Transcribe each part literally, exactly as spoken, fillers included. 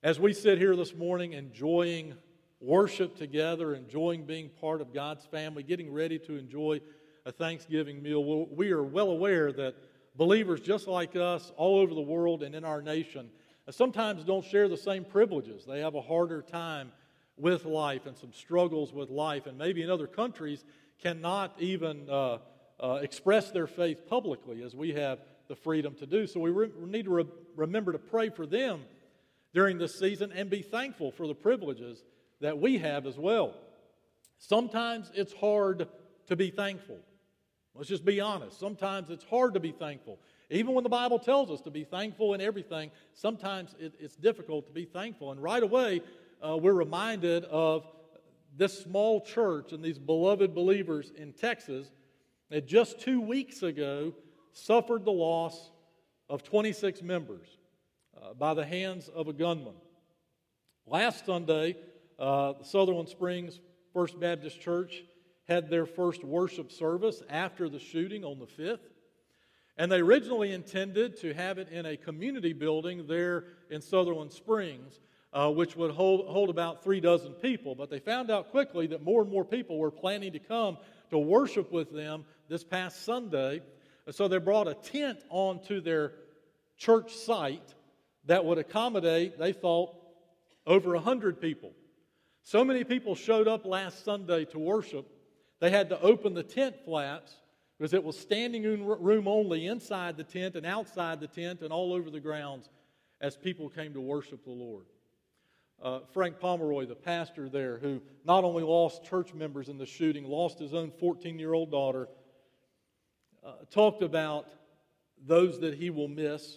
As we sit here this morning enjoying worship together, enjoying being part of God's family, getting ready to enjoy a Thanksgiving meal, we are well aware that believers just like us all over the world and in our nation sometimes don't share the same privileges. They have a harder time with life and some struggles with life, and maybe in other countries cannot even uh, uh, express their faith publicly as we have the freedom to do. So we re- need to re- remember to pray for them during this season and be thankful for the privileges that we have as well. Sometimes it's hard to be thankful. Let's just be honest. Sometimes it's hard to be thankful. Even when the Bible tells us to be thankful in everything, sometimes it, it's difficult to be thankful. And right away, uh, we're reminded of this small church and these beloved believers in Texas that just two weeks ago suffered the loss of twenty-six members uh, by the hands of a gunman. Last Sunday, uh, the Sutherland Springs First Baptist Church had their first worship service after the shooting on the fifth. And they originally intended to have it in a community building there in Sutherland Springs, uh, which would hold, hold about three dozen people. But they found out quickly that more and more people were planning to come to worship with them this past Sunday. So they brought a tent onto their church site that would accommodate, they thought, over one hundred people. So many people showed up last Sunday to worship, they had to open the tent flaps because it was standing room only inside the tent and outside the tent and all over the grounds as people came to worship the Lord. Uh, Frank Pomeroy, the pastor there, who not only lost church members in the shooting, lost his own fourteen-year-old daughter, uh, talked about those that he will miss.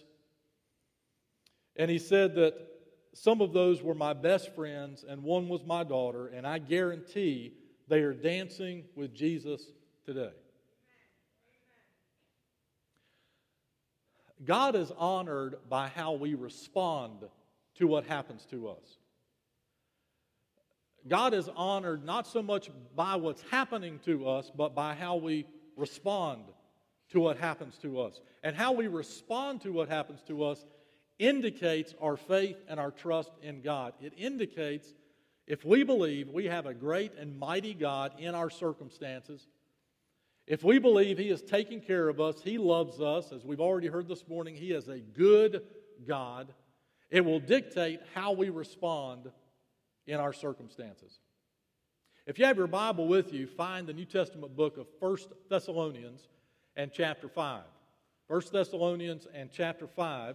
And he said that some of those were my best friends and one was my daughter, and I guarantee they are dancing with Jesus today. God is honored by how we respond to what happens to us. God is honored not so much by what's happening to us, but by how we respond to what happens to us. And how we respond to what happens to us indicates our faith and our trust in God. It indicates if we believe we have a great and mighty God in our circumstances, if we believe He is taking care of us, He loves us, as we've already heard this morning, He is a good God, it will dictate how we respond in our circumstances. If you have your Bible with you, find the New Testament book of First Thessalonians and chapter five. First Thessalonians and chapter five.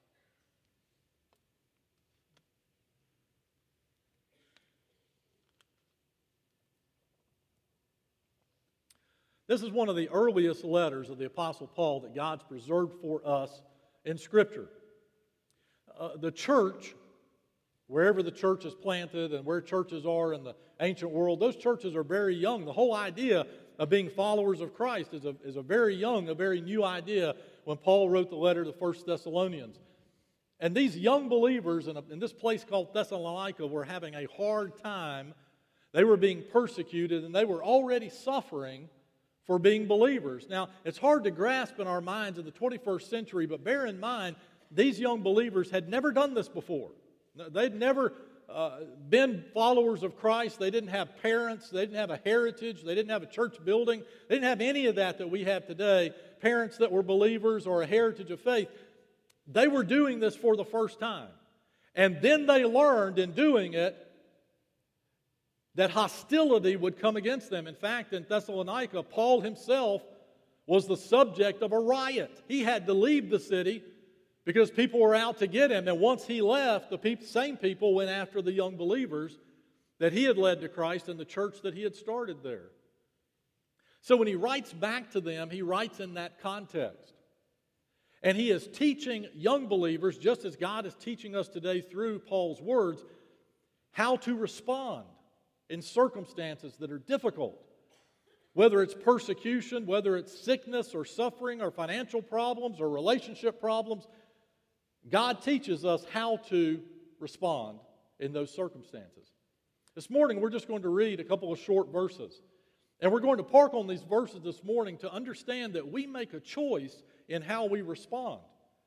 This is one of the earliest letters of the Apostle Paul that God's preserved for us in Scripture. Uh, the church, wherever the church is planted and where churches are in the ancient world, those churches are very young. The whole idea of being followers of Christ is a, is a very young, a very new idea when Paul wrote the letter to First Thessalonians. And these young believers in, a, in this place called Thessalonica were having a hard time. They were being persecuted and they were already suffering for being believers. Now, it's hard to grasp in our minds in the twenty-first century, but bear in mind, these young believers had never done this before. They'd never uh, been followers of Christ. They didn't have parents. They didn't have a heritage. They didn't have a church building. They didn't have any of that that we have today, parents that were believers or a heritage of faith. They were doing this for the first time. And then they learned in doing it that hostility would come against them. In fact, in Thessalonica, Paul himself was the subject of a riot. He had to leave the city because people were out to get him. And once he left, the pe- same people went after the young believers that he had led to Christ in the church that he had started there. So when he writes back to them, he writes in that context. And he is teaching young believers, just as God is teaching us today through Paul's words, how to respond in circumstances that are difficult. Whether it's persecution, whether it's sickness or suffering or financial problems or relationship problems, God teaches us how to respond in those circumstances. This morning we're just going to read a couple of short verses. And we're going to park on these verses this morning to understand that we make a choice in how we respond.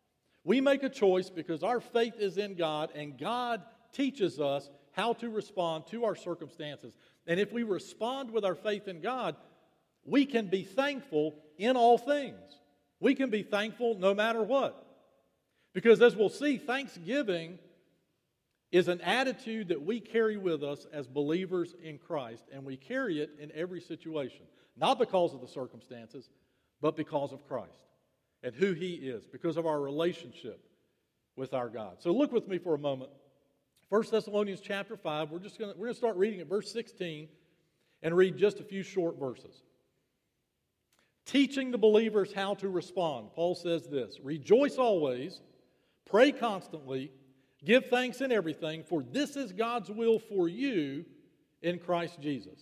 We make a choice because our faith is in God, and God teaches us how to respond to our circumstances. And if we respond with our faith in God, we can be thankful in all things. We can be thankful no matter what. Because as we'll see, thanksgiving is an attitude that we carry with us as believers in Christ, and we carry it in every situation. Not because of the circumstances, but because of Christ and who He is, because of our relationship with our God. So look with me for a moment. First Thessalonians chapter five, we're just going to, we're going to start reading at verse sixteen and read just a few short verses. Teaching the believers how to respond. Paul says this, "Rejoice always, pray constantly, give thanks in everything, for this is God's will for you in Christ Jesus."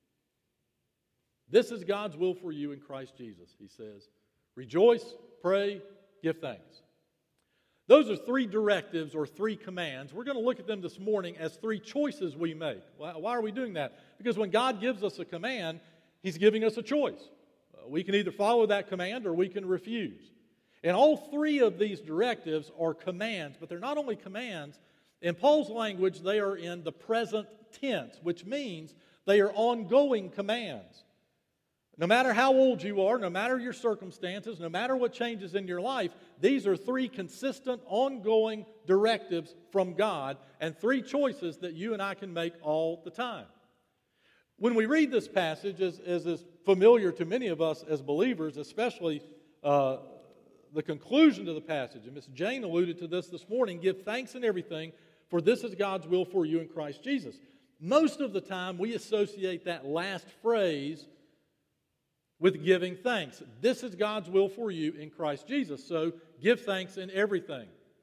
This is God's will for you in Christ Jesus, he says. Rejoice, pray, give thanks. Those are three directives or three commands. We're going to look at them this morning as three choices we make. Why are we doing that? Because when God gives us a command, He's giving us a choice. We can either follow that command or we can refuse. And all three of these directives are commands, but they're not only commands. In Paul's language, they are in the present tense, which means they are ongoing commands. No matter how old you are, no matter your circumstances, no matter what changes in your life, these are three consistent, ongoing directives from God and three choices that you and I can make all the time. When we read this passage, as, as is familiar to many of us as believers, especially uh, the conclusion to the passage, and Miss Jane alluded to this this morning, give thanks in everything, for this is God's will for you in Christ Jesus. Most of the time, we associate that last phrase with giving thanks. This is God's will for you in Christ Jesus, so give thanks in everything.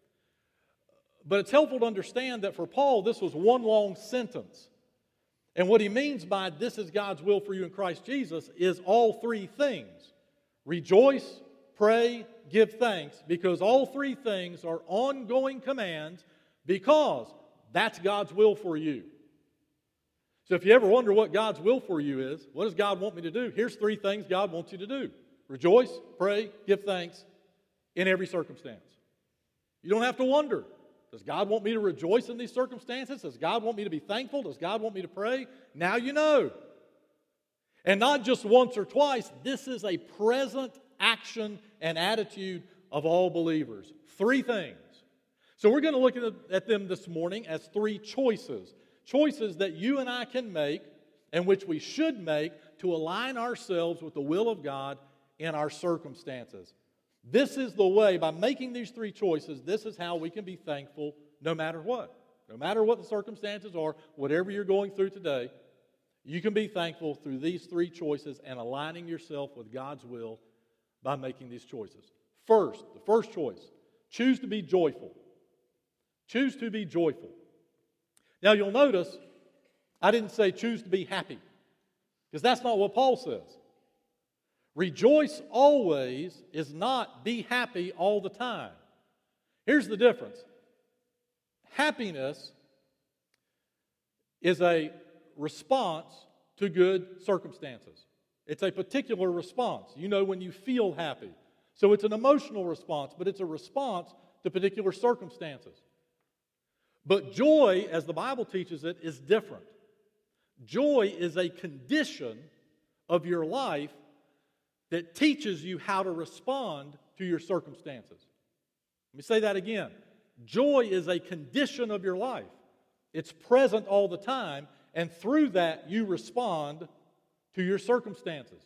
But it's helpful to understand that for Paul, this was one long sentence. And what he means by this is God's will for you in Christ Jesus is all three things. Rejoice, pray, give thanks, because all three things are ongoing commands because that's God's will for you. So if you ever wonder what God's will for you is, what does God want me to do? Here's three things God wants you to do. Rejoice, pray, give thanks in every circumstance. You don't have to wonder. Does God want me to rejoice in these circumstances? Does God want me to be thankful? Does God want me to pray? Now you know. And not just once or twice. This is a present action and attitude of all believers. Three things. So we're going to look at them this morning as three choices. Choices that you and I can make and which we should make to align ourselves with the will of God in our circumstances. This is the way, by making these three choices, this is how we can be thankful no matter what. No matter what the circumstances are, whatever you're going through today, you can be thankful through these three choices and aligning yourself with God's will by making these choices. First, the first choice, choose to be joyful. Choose to be joyful. Now you'll notice I didn't say choose to be happy, because that's not what Paul says. Rejoice always is not be happy all the time. Here's the difference. Happiness is a response to good circumstances. It's a particular response. You know when you feel happy. So it's an emotional response, but it's a response to particular circumstances. But joy, as the Bible teaches it, is different. Joy is a condition of your life that teaches you how to respond to your circumstances. Let me say that again. Joy is a condition of your life. It's present all the time, and through that you respond to your circumstances.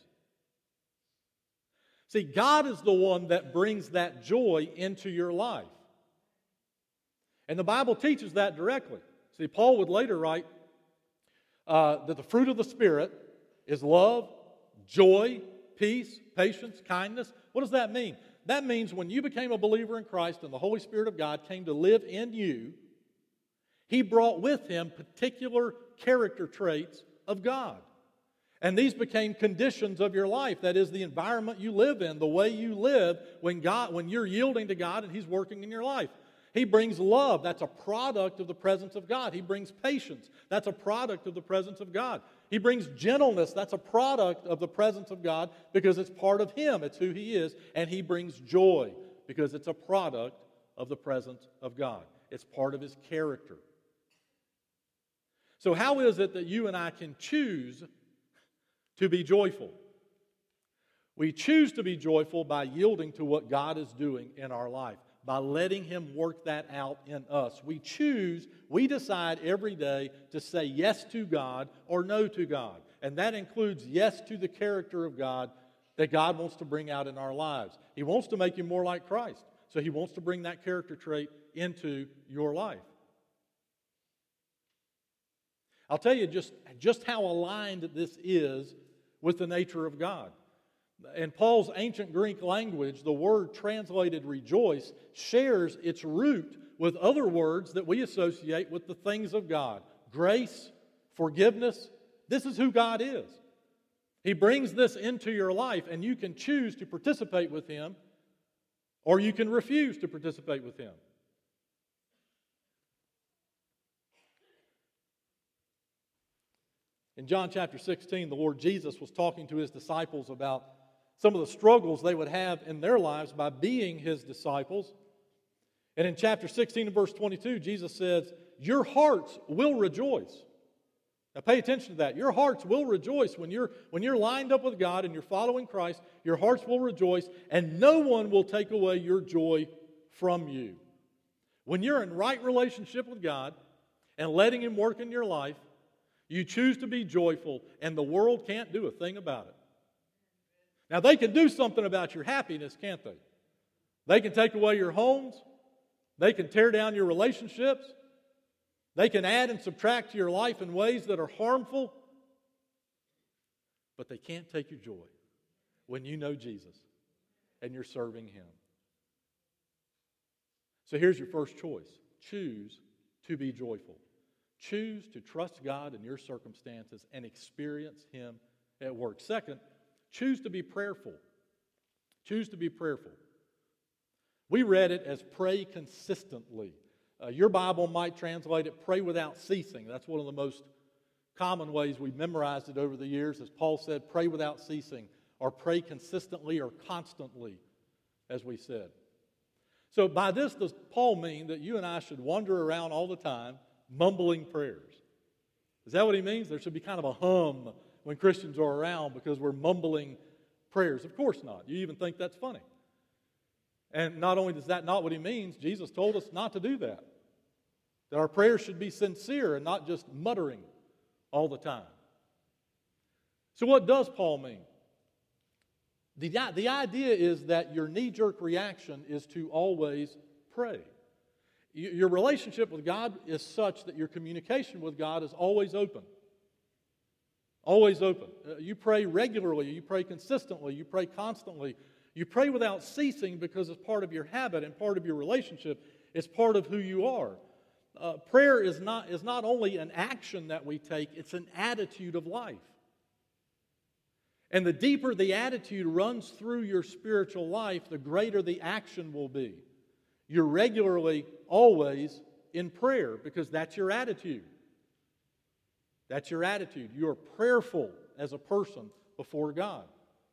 See, God is the one that brings that joy into your life. And the Bible teaches that directly. See, Paul would later write uh, that the fruit of the Spirit is love, joy, peace, patience, kindness. What does that mean? That means when you became a believer in Christ and the Holy Spirit of God came to live in you, He brought with Him particular character traits of God. And these became conditions of your life. That is the environment you live in, the way you live when God, when you're yielding to God and He's working in your life. He brings love. That's a product of the presence of God. He brings patience. That's a product of the presence of God. He brings gentleness. That's a product of the presence of God because it's part of Him. It's who He is. And He brings joy because it's a product of the presence of God. It's part of His character. So how is it that you and I can choose to be joyful? We choose to be joyful by yielding to what God is doing in our life, by letting Him work that out in us. We choose, we decide every day to say yes to God or no to God. And that includes yes to the character of God that God wants to bring out in our lives. He wants to make you more like Christ. So He wants to bring that character trait into your life. I'll tell you just, just how aligned this is with the nature of God. In Paul's ancient Greek language, the word translated rejoice shares its root with other words that we associate with the things of God. Grace, forgiveness. This is who God is. He brings this into your life, and you can choose to participate with Him, or you can refuse to participate with Him. In John chapter sixteen, the Lord Jesus was talking to His disciples about some of the struggles they would have in their lives by being His disciples. And in chapter sixteen and verse twenty-two, Jesus says, your hearts will rejoice. Now pay attention to that. Your hearts will rejoice when you're, when you're lined up with God and you're following Christ. Your hearts will rejoice, and no one will take away your joy from you. When you're in right relationship with God and letting Him work in your life, you choose to be joyful, and the world can't do a thing about it. Now, they can do something about your happiness, can't they? They can take away your homes. They can tear down your relationships. They can add and subtract to your life in ways that are harmful. But they can't take your joy when you know Jesus and you're serving Him. So here's your first choice. Choose to be joyful. Choose to trust God in your circumstances and experience Him at work. Second, choose to be prayerful. Choose to be prayerful. We read it as pray consistently. Uh, your Bible might translate it pray without ceasing. That's one of the most common ways we've memorized it over the years. As Paul said, pray without ceasing, or pray consistently or constantly, as we said. So by this, does Paul mean that you and I should wander around all the time mumbling prayers? Is that what he means? There should be kind of a hum when Christians are around because we're mumbling prayers. Of course not. You even think that's funny. And not only is that not what he means, Jesus told us not to do that. That our prayers should be sincere and not just muttering all the time. So what does Paul mean? The, the idea is that your knee-jerk reaction is to always pray. Your relationship with God is such that your communication with God is always open. Always open. Uh, you pray regularly. You pray consistently. You pray constantly. You pray without ceasing because it's part of your habit and part of your relationship. It's part of who you are. Uh, prayer is not, is not only an action that we take, it's an attitude of life. And the deeper the attitude runs through your spiritual life, the greater the action will be. You're regularly, always in prayer because that's your attitude. That's your attitude. You're prayerful as a person before God.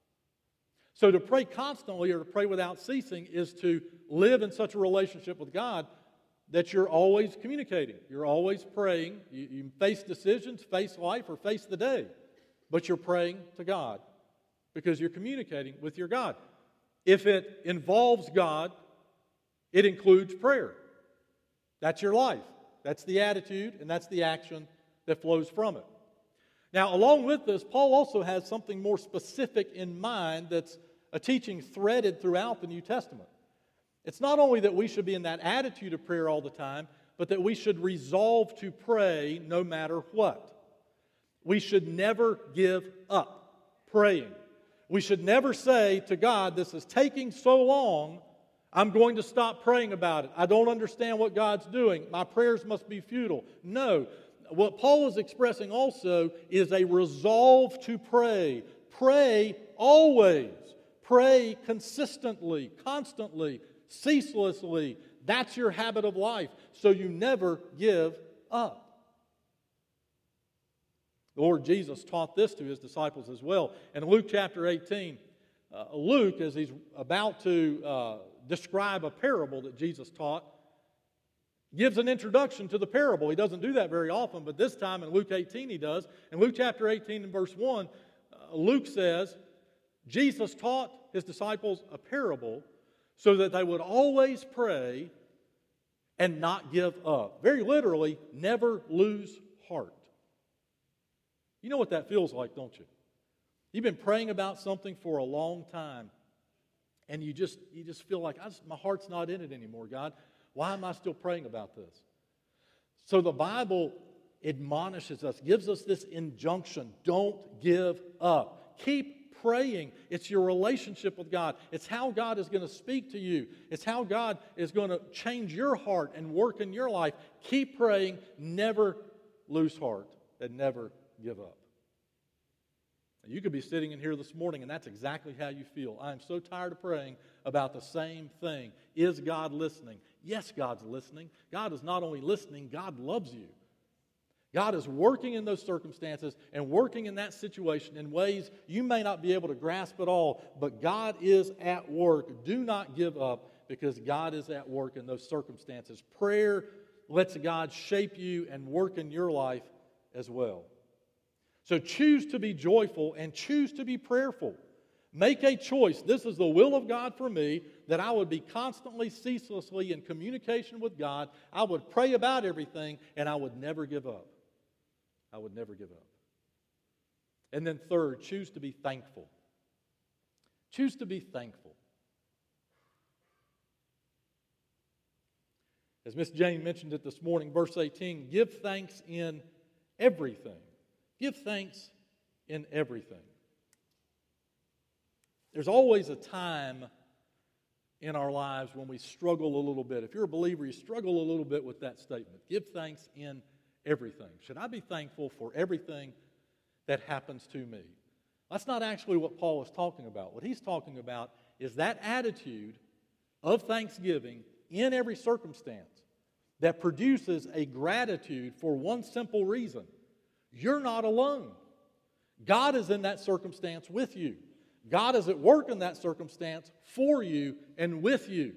So to pray constantly or to pray without ceasing is to live in such a relationship with God that you're always communicating. You're always praying. You, you face decisions, face life, or face the day. But you're praying to God because you're communicating with your God. If it involves God, it includes prayer. That's your life. That's the attitude, and that's the action that flows from it. Now, along with this, Paul also has something more specific in mind that's a teaching threaded throughout the New Testament. It's not only that we should be in that attitude of prayer all the time, but that we should resolve to pray no matter what. We should never give up praying. We should never say to God, this is taking so long, I'm going to stop praying about it. I don't understand what God's doing. My prayers must be futile. No. What Paul is expressing also is a resolve to pray. Pray always. Pray consistently, constantly, ceaselessly. That's your habit of life, so you never give up. The Lord Jesus taught this to His disciples as well. In Luke chapter eighteen, uh, Luke, as he's about to uh, describe a parable that Jesus taught, gives an introduction to the parable. He doesn't do that very often, but this time in Luke eighteen he does. In Luke chapter eighteen and verse one, uh, Luke says, Jesus taught his disciples a parable so that they would always pray and not give up. Very literally, never lose heart. You know what that feels like, don't you? You've been praying about something for a long time, and you just you just feel like, I just, my heart's not in it anymore, God. Why am I still praying about this? So the Bible admonishes us, gives us this injunction, don't give up. Keep praying. It's your relationship with God. It's how God is going to speak to you. It's how God is going to change your heart and work in your life. Keep praying. Never lose heart and never give up. You could be sitting in here this morning and that's exactly how you feel. I am so tired of praying about the same thing. Is God listening? Yes, God's listening. God is not only listening, God loves you. God is working in those circumstances and working in that situation in ways you may not be able to grasp at all, but God is at work. Do not give up because God is at work in those circumstances. Prayer lets God shape you and work in your life as well. So choose to be joyful and choose to be prayerful. Make a choice. This is the will of God for me, that I would be constantly, ceaselessly in communication with God. I would pray about everything, and I would never give up. I would never give up. And then third, choose to be thankful. Choose to be thankful. As Miss Jane mentioned it this morning, verse eighteen, give thanks in everything. Give thanks in everything. There's always a time in our lives when we struggle a little bit. If you're a believer, you struggle a little bit with that statement. Give thanks in everything. Should I be thankful for everything that happens to me? That's not actually what Paul is talking about. What he's talking about is that attitude of thanksgiving in every circumstance that produces a gratitude for one simple reason. You're not alone. God is in that circumstance with you. God is at work in that circumstance for you and with you.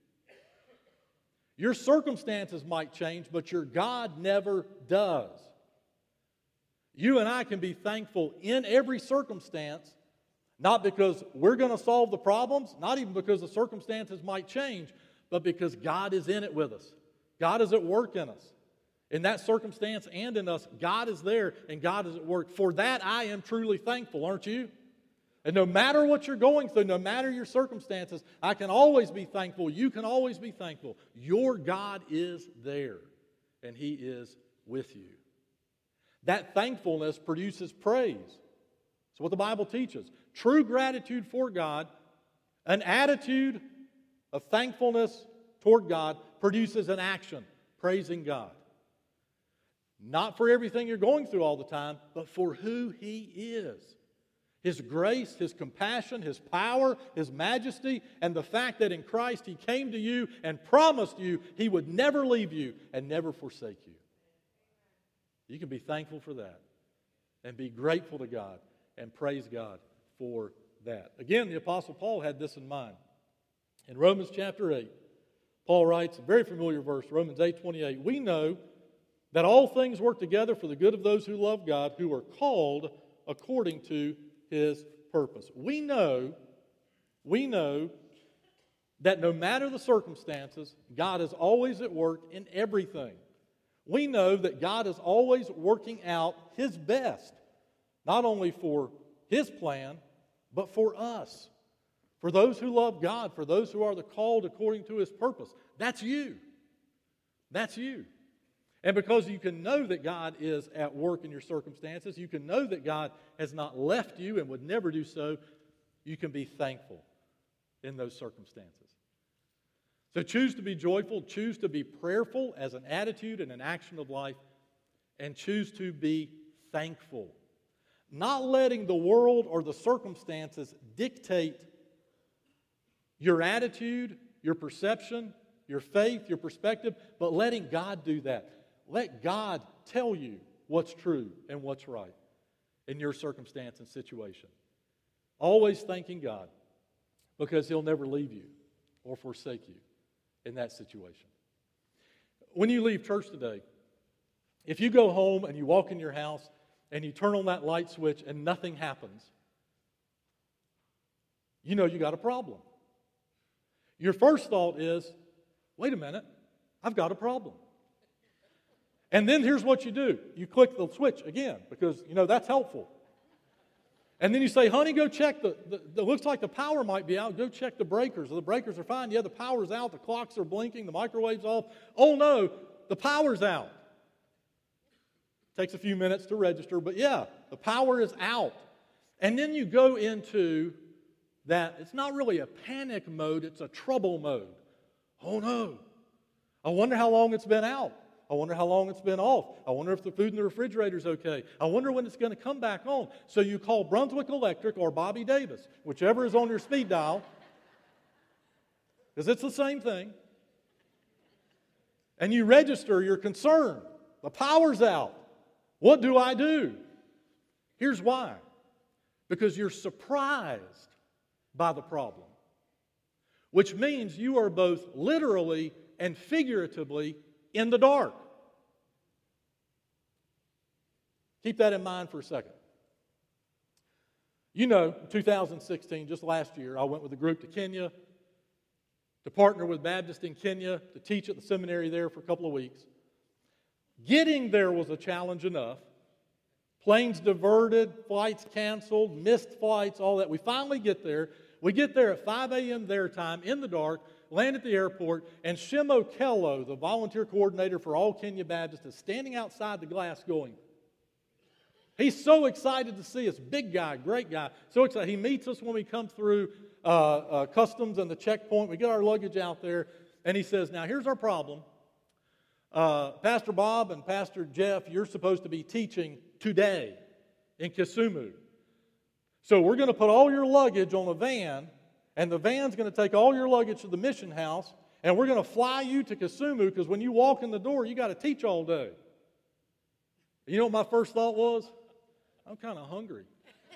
Your circumstances might change, but your God never does. You and I can be thankful in every circumstance, not because we're going to solve the problems, not even because the circumstances might change, but because God is in it with us. God is at work in us. In that circumstance and in us, God is there and God is at work. For that, I am truly thankful, aren't you? And no matter what you're going through, no matter your circumstances, I can always be thankful. You can always be thankful. Your God is there and He is with you. That thankfulness produces praise. That's what the Bible teaches. True gratitude for God, an attitude of thankfulness toward God produces an action, praising God. Not for everything you're going through all the time, but for who He is. His grace, His compassion, His power, His majesty, and the fact that in Christ He came to you and promised you He would never leave you and never forsake you. You can be thankful for that and be grateful to God and praise God for that. Again, the Apostle Paul had this in mind. In Romans chapter eight, Paul writes a very familiar verse, Romans eight twenty-eight, we know that all things work together for the good of those who love God, who are called according to His purpose. We know, we know that no matter the circumstances, God is always at work in everything. We know that God is always working out His best, not only for His plan, but for us. For those who love God, for those who are the called according to His purpose. That's you. That's you. And because you can know that God is at work in your circumstances, you can know that God has not left you and would never do so, you can be thankful in those circumstances. So choose to be joyful, choose to be prayerful as an attitude and an action of life, and choose to be thankful. Not letting the world or the circumstances dictate your attitude, your perception, your faith, your perspective, but letting God do that. Let God tell you what's true and what's right in your circumstance and situation. Always thanking God because He'll never leave you or forsake you in that situation. When you leave church today, if you go home and you walk in your house and you turn on that light switch and nothing happens, you know you got a problem. Your first thought is, wait a minute, I've got a problem. And then here's what you do. You click the switch again because, you know, that's helpful. And then you say, honey, go check the, the, the, looks like the power might be out. Go check the breakers. The breakers are fine. Yeah, the power's out. The clocks are blinking. The microwave's off. Oh, no, the power's out. Takes a few minutes to register, but yeah, the power is out. And then you go into that, it's not really a panic mode, it's a trouble mode. Oh, no. I wonder how long it's been out. I wonder how long it's been off. I wonder if the food in the refrigerator is okay. I wonder when it's going to come back on. So you call Brunswick Electric or Bobby Davis, whichever is on your speed dial, because it's the same thing. And you register your concern. The power's out. What do I do? Here's why. Because you're surprised by the problem, which means you are both literally and figuratively in the dark. Keep that in mind for a second. You know, in two thousand sixteen, just last year, I went with a group to Kenya to partner with Baptist in Kenya to teach at the seminary there for a couple of weeks. Getting there was a challenge enough. Planes diverted, flights canceled, missed flights, all that. We finally get there. We get there at five a.m. their time in the dark, land at the airport, and Shem Okello, the volunteer coordinator for All Kenya Baptist, is standing outside the glass going, he's so excited to see us. Big guy, great guy. So excited. He meets us when we come through uh, uh, customs and the checkpoint. We get our luggage out there, and he says, now here's our problem. Uh, Pastor Bob and Pastor Jeff, you're supposed to be teaching today in Kisumu. So we're going to put all your luggage on a van, and the van's going to take all your luggage to the mission house, and we're going to fly you to Kisumu because when you walk in the door, you got to teach all day. You know what my first thought was? I'm kind of hungry.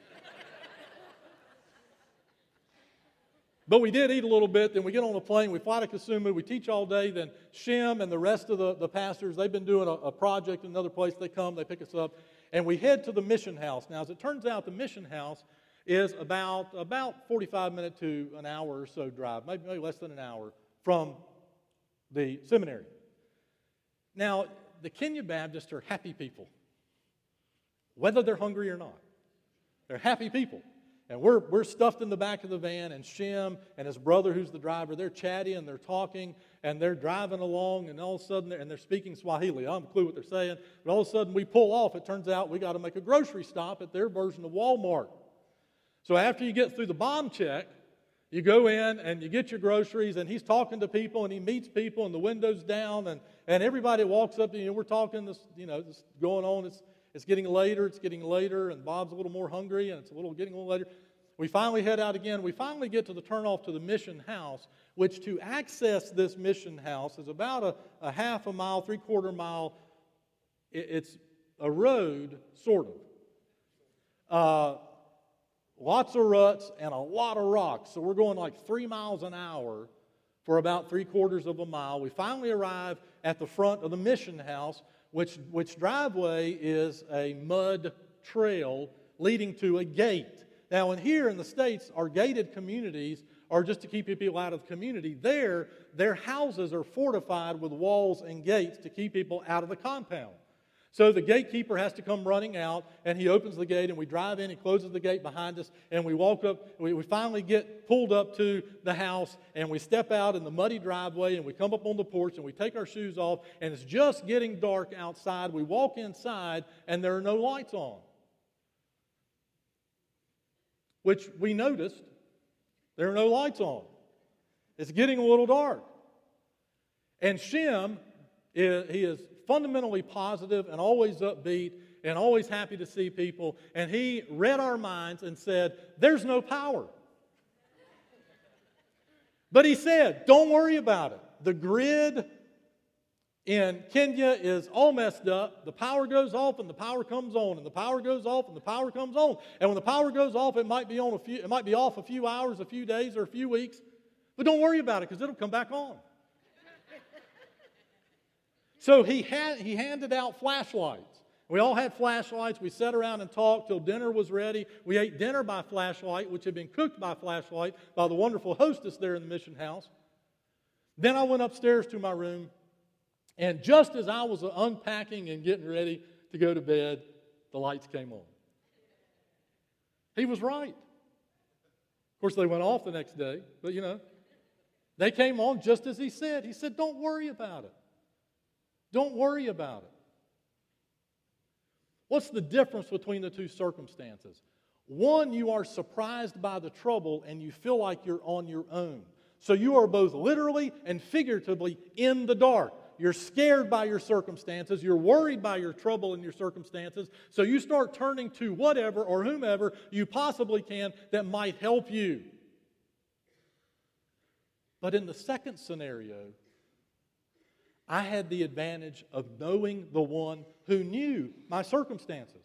But we did eat a little bit, then we get on a plane, we fly to Kisumu, we teach all day, then Shem and the rest of the, the pastors, they've been doing a, a project in another place, they come, they pick us up, and we head to the mission house. Now, as it turns out, the mission house is about, about forty-five minute to an hour or so drive, maybe, maybe less than an hour from the seminary. Now, the Kenya Baptists are happy people, whether they're hungry or not. They're happy people. And we're, we're stuffed in the back of the van, and Shem and his brother, who's the driver, they're chatty and they're talking, and they're driving along, and all of a sudden, they're, and they're speaking Swahili. I don't have a clue what they're saying, but all of a sudden we pull off. It turns out we got to make a grocery stop at their version of Walmart. So after you get through the bomb check, you go in and you get your groceries, and he's talking to people, and he meets people, and the window's down, and, and everybody walks up to you, and we're talking, this, you know, this going on, it's It's getting later, it's getting later, and Bob's a little more hungry, and it's a little getting a little later. We finally head out again. We finally get to the turnoff to the mission house, which to access this mission house is about a, a half a mile, three-quarter mile. It, it's a road, sort of. Uh, lots of ruts and a lot of rocks. So we're going like three miles an hour for about three-quarters of a mile. We finally arrive at the front of the mission house, Which, which driveway is a mud trail leading to a gate. Now, in here in the States, our gated communities are just to keep people out of the community. There, their houses are fortified with walls and gates to keep people out of the compound. So the gatekeeper has to come running out, and he opens the gate, and we drive in, he closes the gate behind us, and we walk up, we, we finally get pulled up to the house, and we step out in the muddy driveway, and we come up on the porch, and we take our shoes off, and it's just getting dark outside. We walk inside, and there are no lights on, which we noticed. There are no lights on. It's getting a little dark. And Shem, is, he is fundamentally positive and always upbeat and always happy to see people. And he read our minds and said, there's no power. But he said, don't worry about it. The grid in Kenya is all messed up. The power goes off and the power comes on, and the power goes off and the power comes on. And when the power goes off, it might be on a few, it might be off a few hours, a few days, or a few weeks. But don't worry about it because it'll come back on. So he had he handed out flashlights. We all had flashlights. We sat around and talked till dinner was ready. We ate dinner by flashlight, which had been cooked by flashlight by the wonderful hostess there in the mission house. Then I went upstairs to my room, and just as I was unpacking and getting ready to go to bed, the lights came on. He was right. Of course, they went off the next day, but you know, they came on just as he said. He said, don't worry about it. Don't worry about it. What's the difference between the two circumstances? One, you are surprised by the trouble and you feel like you're on your own. So you are both literally and figuratively in the dark. You're scared by your circumstances. You're worried by your trouble and your circumstances. So you start turning to whatever or whomever you possibly can that might help you. But in the second scenario, I had the advantage of knowing the one who knew my circumstances.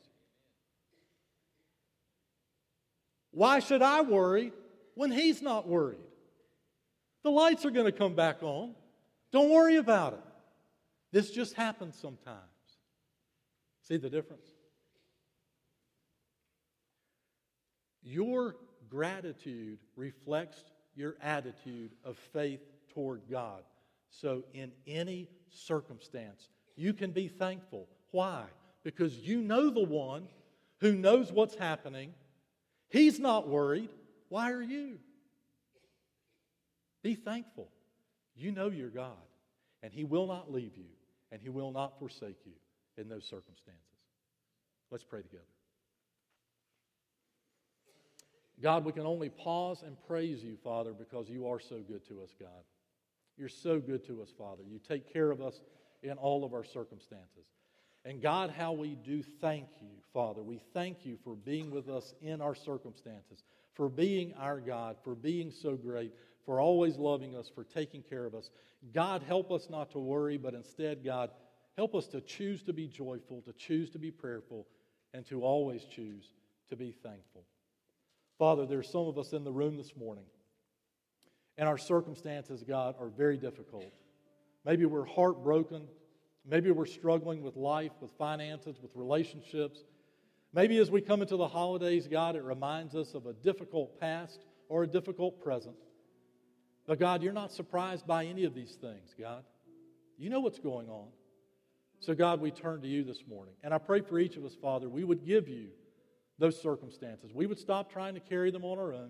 Why should I worry when he's not worried? The lights are going to come back on. Don't worry about it. This just happens sometimes. See the difference? Your gratitude reflects your attitude of faith toward God. So in any circumstance, you can be thankful. Why? Because you know the one who knows what's happening. He's not worried. Why are you? Be thankful. You know your God, and He will not leave you, and He will not forsake you in those circumstances. Let's pray together. God, we can only pause and praise you, Father, because you are so good to us, God. You're so good to us, Father. You take care of us in all of our circumstances. And God, how we do thank you, Father. We thank you for being with us in our circumstances, for being our God, for being so great, for always loving us, for taking care of us. God, help us not to worry, but instead, God, help us to choose to be joyful, to choose to be prayerful, and to always choose to be thankful. Father, there's some of us in the room this morning, and our circumstances, God, are very difficult. Maybe we're heartbroken. Maybe we're struggling with life, with finances, with relationships. Maybe as we come into the holidays, God, it reminds us of a difficult past or a difficult present. But God, you're not surprised by any of these things, God. You know what's going on. So God, we turn to you this morning. And I pray for each of us, Father, we would give you those circumstances. We would stop trying to carry them on our own.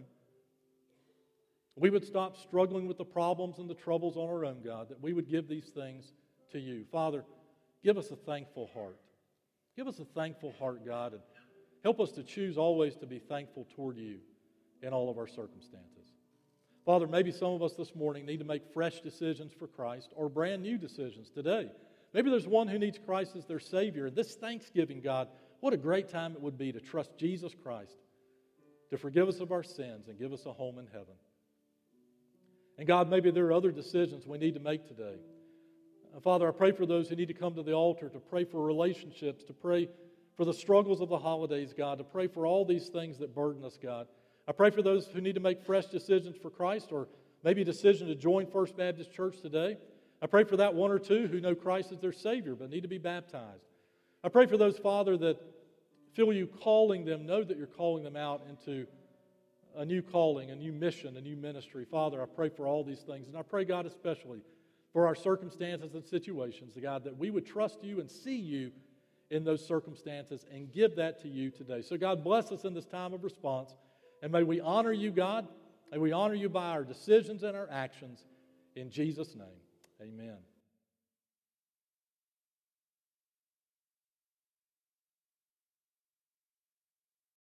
We would stop struggling with the problems and the troubles on our own, God, that we would give these things to you. Father, give us a thankful heart. Give us a thankful heart, God, and help us to choose always to be thankful toward you in all of our circumstances. Father, maybe some of us this morning need to make fresh decisions for Christ or brand new decisions today. Maybe there's one who needs Christ as their Savior. This Thanksgiving, God, what a great time it would be to trust Jesus Christ to forgive us of our sins and give us a home in heaven. And God, maybe there are other decisions we need to make today. Uh, Father, I pray for those who need to come to the altar, to pray for relationships, to pray for the struggles of the holidays, God, to pray for all these things that burden us, God. I pray for those who need to make fresh decisions for Christ, or maybe a decision to join First Baptist Church today. I pray for that one or two who know Christ as their Savior but need to be baptized. I pray for those, Father, that feel you calling them, know that you're calling them out into a new calling, a new mission, a new ministry. Father, I pray for all these things. And I pray, God, especially for our circumstances and situations, God, that we would trust you and see you in those circumstances and give that to you today. So, God, bless us in this time of response. And may we honor you, God. May we honor you by our decisions and our actions. In Jesus' name, amen.